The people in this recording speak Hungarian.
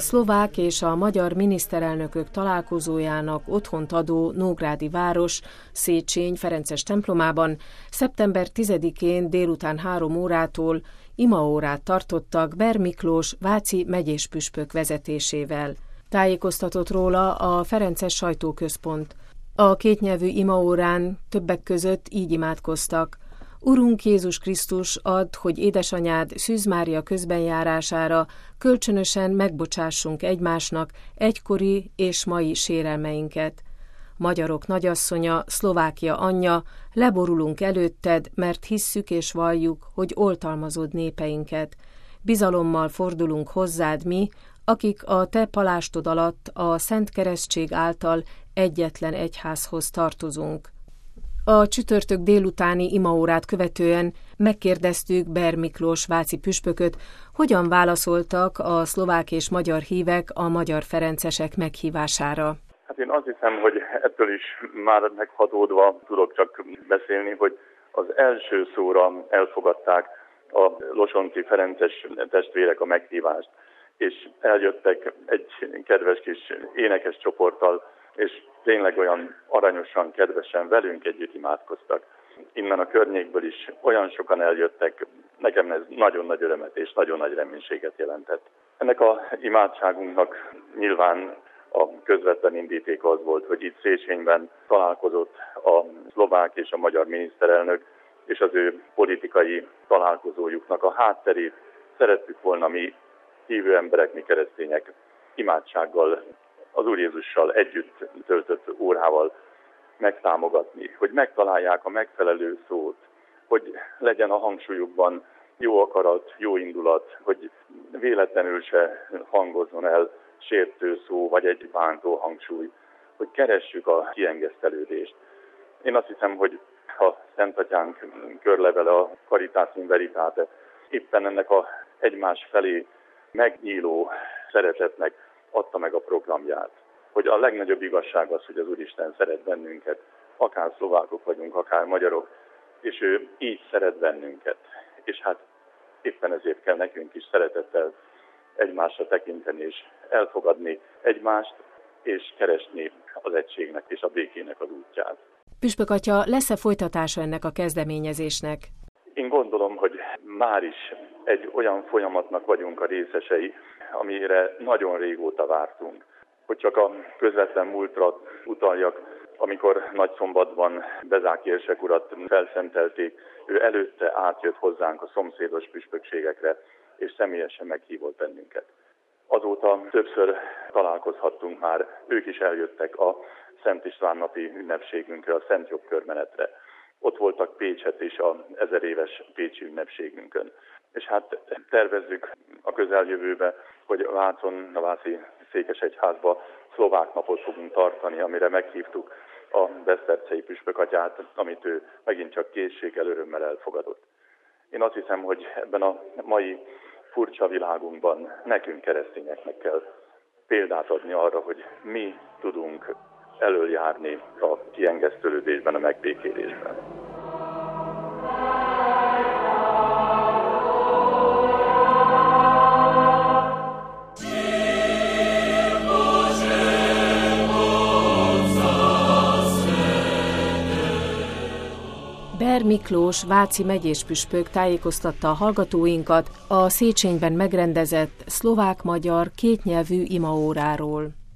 szlovák és a magyar miniszterelnökök találkozójának otthont adó nógrádi város Széchenyi ferences templomában szeptember 10-én délután 3 órától imaórát tartottak Ber Miklós váci megyéspüspök vezetésével. Tájékoztatott róla a Ferences Sajtóközpont. A kétnyelvű imaórán többek között így imádkoztak: Urunk Jézus Krisztus, add, hogy édesanyád Szűz Mária közbenjárására kölcsönösen megbocsássunk egymásnak egykori és mai sérelmeinket. Magyarok nagyasszonya, Szlovákia anyja, leborulunk előtted, mert hisszük és valljuk, hogy oltalmazod népeinket. Bizalommal fordulunk hozzád mi, akik a te palástod alatt a Szent Keresztség által egyetlen egyházhoz tartozunk. A csütörtök délutáni imaórát követően megkérdeztük Ber Miklós váci püspököt, hogyan válaszoltak a szlovák és magyar hívek a magyar ferencesek meghívására. Hát én azt hiszem, hogy ettől is már meghatódva tudok csak beszélni, hogy az első szóra elfogadták a losonci ferences testvérek a meghívást, és eljöttek egy kedves kis énekes csoporttal, és tényleg olyan aranyosan, kedvesen velünk együtt imádkoztak. Innen a környékből is olyan sokan eljöttek, nekem ez nagyon nagy örömet és nagyon nagy reménységet jelentett. Ennek a imádságunknak nyilván a közvetlen indítéka az volt, hogy itt Széchenyben találkozott a szlovák és a magyar miniszterelnök, és az ő politikai találkozójuknak a hátterét szerettük volna mi hívő emberek, mi keresztények imádsággal, az Úr Jézussal együtt töltött órával megtámogatni, hogy megtalálják a megfelelő szót, hogy legyen a hangsúlyukban jó akarat, jó indulat, hogy véletlenül se hangozzon el sértő szó vagy egy bántó hangsúly, hogy keressük a kiengesztelődést. Én azt hiszem, hogy a Szent Atyánk körlevele, a Caritas in Veritate éppen ennek a egymás felé megnyíló szeretetnek adta meg a programját. Hogy a legnagyobb igazság az, hogy az Úristen szeret bennünket, akár szlovákok vagyunk, akár magyarok, és ő így szeret bennünket. És hát éppen ezért kell nekünk is szeretettel egymásra tekinteni, és elfogadni egymást, és keresni az egységnek és a békének az útját. Püspök atya, lesz-e folytatása ennek a kezdeményezésnek? Én gondolom, hogy már is egy olyan folyamatnak vagyunk a részesei, amire nagyon régóta vártunk. Hogy csak a közvetlen múltra utaljak, amikor Nagyszombatban Bezák érsek urat felszentelték, ő előtte átjött hozzánk a szomszédos püspökségekre, és személyesen meghívott bennünket. Azóta többször találkozhattunk már, ők is eljöttek a Szent István napi ünnepségünkre, a Szent Jobbkörmenetre. Ott voltak Pécset és az 1000 éves pécsi ünnepségünkön. És hát tervezzük a közeljövőbe, hogy Vácon, a Váci Székesegyházba szlovák napot fogunk tartani, amire meghívtuk a besztercei püspökatyát, amit ő megint csak készséggel, örömmel elfogadott. Én azt hiszem, hogy ebben a mai furcsa világunkban nekünk keresztényeknek kell példát adni arra, hogy mi tudunk elöljárni a kiengesztülődésben, a megbékélésben. Ber Miklós váci megyéspüspök tájékoztatta a hallgatóinkat a Széchenyben megrendezett szlovák-magyar kétnyelvű imaóráról.